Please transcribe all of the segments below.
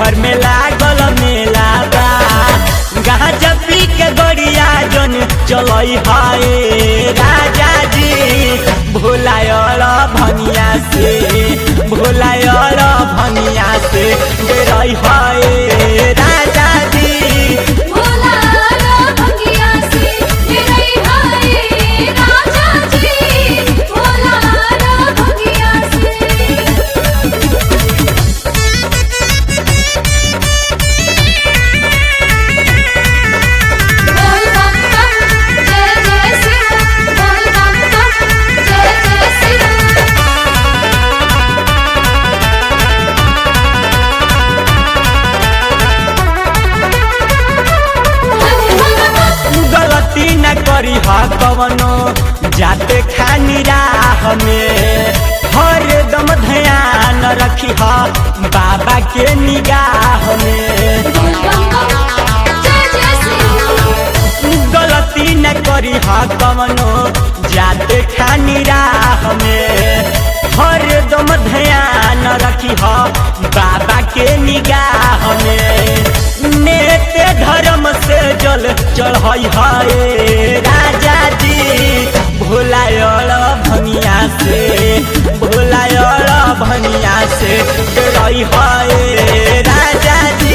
देवघर में लागल मेला बा गांजा पी के गड़िया जन चलई हाय राजा जी भोलायल भनिया से भोलायल भनिया से डेरई हाय राजा जी न करी कवनो जाते खानी राह में हर दम ध्यान रखी बाबा के निगाह में गलती न करी कवनो जाते खानी राह में हर दम ध्यान रखी बाबा के निगाह में नेते धर्म से जल चढ़ई है राजा जी भोलायल भनिया से भोलायल भनिया से डरई है राजा जी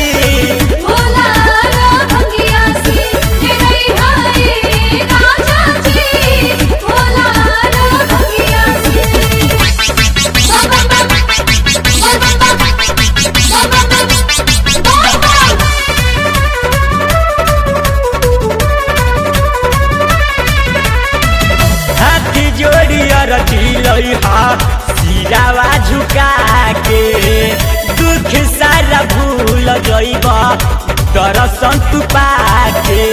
सिरावा झुका के दुख सारा भूल जइब दर्शन तू पाके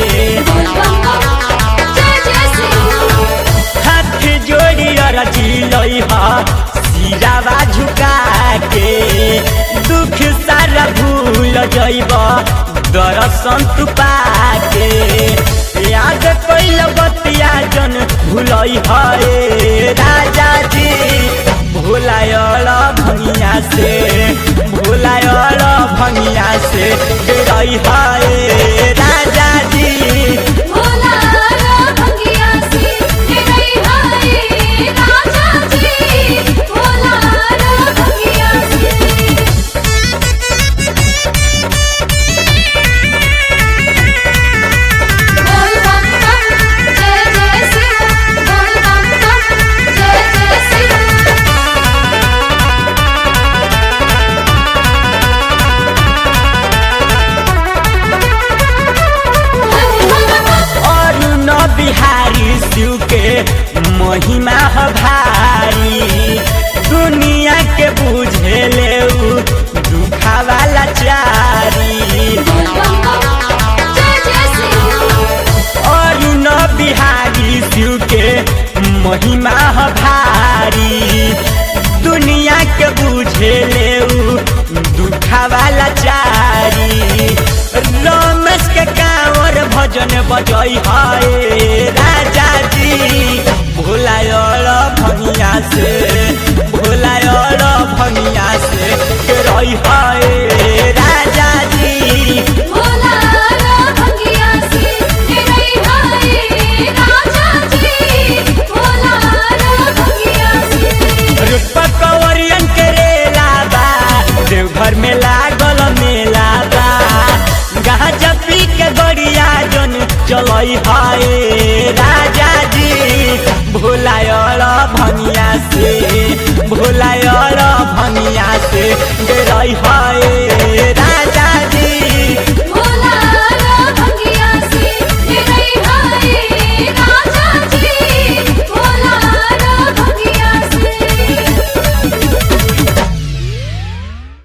हाथ जोड़ी रचिलई सिरावा झुका के दुख सारा भूल जइब दर्शन तू पाके याद कैल बतिया जन भूलई है राजा जी भोलायल भनिया से भोलायल भनिया से डरई है राजा जी बिहारी शिव के महिमा भारी दुनिया के बुझे ले दुखा वाला चारी और न बिहारी शिव के महिमा भारी दुनिया के बुझे ले दुखा वाला चारी रमेश के कांवर भजन बजई है राजा जी भोलायल भनिया से भोलायल भनिया से रही है राजा जी पकवरियन के रेला बा देवघर में लागल मेला बा गांजा पी के गड़िया जन चलई है राजा जी भोलायल भनिया से भोलायल भनिया से डरई है